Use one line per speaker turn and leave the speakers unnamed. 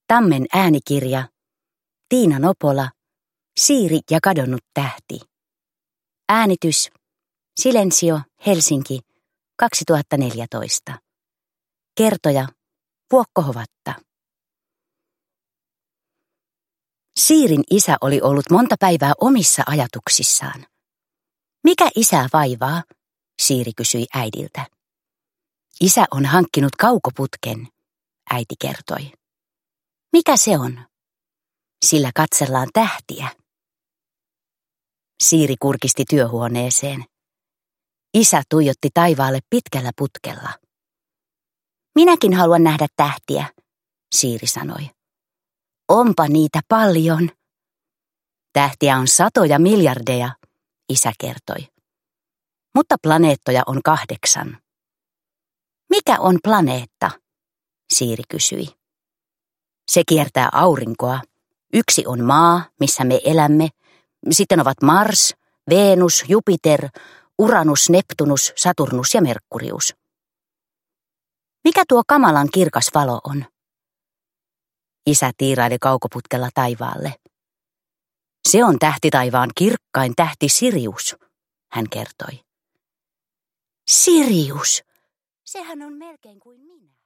Tammen äänikirja, Tiina Nopola, Siiri ja kadonnut tähti. Äänitys, Silensio, Helsinki, 2014. Kertoja, Vuokko Hovatta. Siirin isä oli ollut monta päivää omissa ajatuksissaan. Mikä isää vaivaa? Siiri kysyi äidiltä. Isä on hankkinut kaukoputken, äiti kertoi. Mikä se on? Sillä katsellaan tähtiä. Siiri kurkisti työhuoneeseen. Isä tuijotti taivaalle pitkällä putkella. Minäkin haluan nähdä tähtiä, Siiri sanoi. Onpa niitä paljon. Tähtiä on satoja miljardeja, isä kertoi. Mutta planeettoja on 8. Mikä on planeetta? Siiri kysyi. Se kiertää aurinkoa. Yksi on maa, missä me elämme. Sitten ovat Mars, Venus, Jupiter, Uranus, Neptunus, Saturnus ja Merkurius. Mikä tuo kamalan kirkas valo on? Isä tiiraili kaukoputkella taivaalle. Se on tähtitaivaan kirkkain tähti Sirius, hän kertoi. Sirius! Sehän on melkein kuin minä.